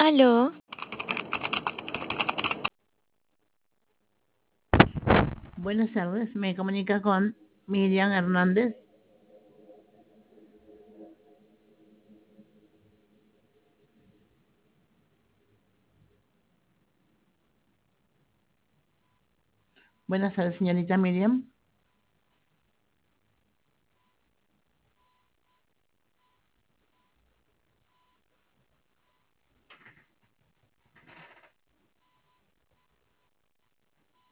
Aló, Buenas tardes, me comunica con Miriam Hernández. Buenas tardes, señorita Miriam.